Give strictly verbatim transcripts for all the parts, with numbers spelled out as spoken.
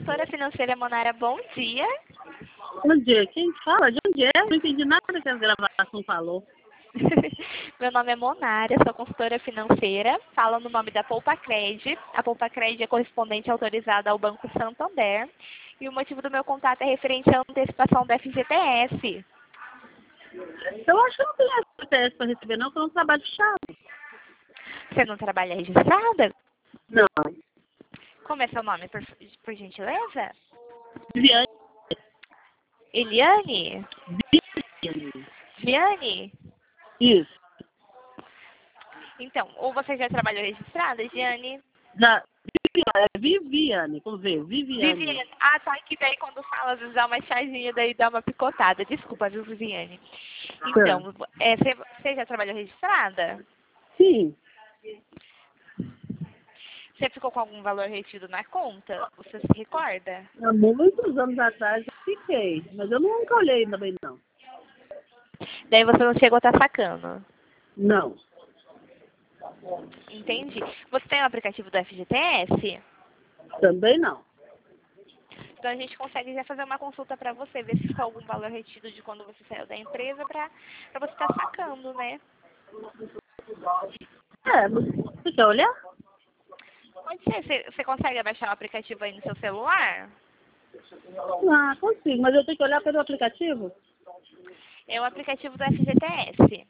consultora financeira Monara, bom dia. Bom dia, quem fala? De onde é? Não entendi nada que a gravação falou. Meu nome é Monara, sou consultora financeira, falo no nome da Poupa-Cred. A Poupa-Cred é correspondente autorizada ao Banco Santander. E o motivo do meu contato é referente à antecipação do F G T S. Eu acho que eu não tenho F G T S para receber, não, porque eu não trabalho fechado. Você não trabalha registrada? Não. Como é seu nome, por, por gentileza? Viane. Eliane? Viane. Viane? Isso. Então, ou você já trabalhou registrada, Giane? Da Viviane, é Viviane, com V, Viviane. Viviane. Ah, tá, que daí quando fala, às vezes dá uma chazinha, daí dá uma picotada. Desculpa, viu, Viviane? Então, é, você, você já trabalhou registrada? Sim. Você ficou com algum valor retido na conta? Você se recorda? Há muitos anos atrás eu fiquei, mas eu nunca olhei também, não. Daí você não chegou a estar sacando? Não. Entendi. Você tem o aplicativo do F G T S? Também não. Então a gente consegue já fazer uma consulta para você, ver se ficou algum valor retido de quando você saiu da empresa para você estar sacando, né? É, você quer olhar? Pode ser. Você, você consegue baixar o aplicativo aí no seu celular? Ah, consigo, mas eu tenho que olhar pelo aplicativo? É o aplicativo do F G T S.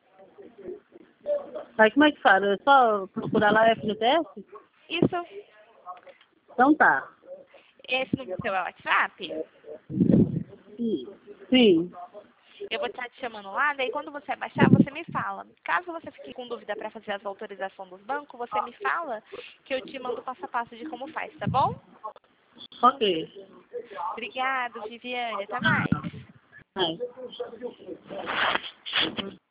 Aí como é que faz? É só procurar lá F G T S? Isso. Então tá. Esse no seu WhatsApp? Sim. Sim. Eu vou estar te chamando lá, daí quando você baixar, você me fala. Caso você fique com dúvida para fazer as autorizações dos bancos, você me fala que eu te mando passo a passo de como faz, tá bom? Ok. Obrigada, Viviane. Até mais. É.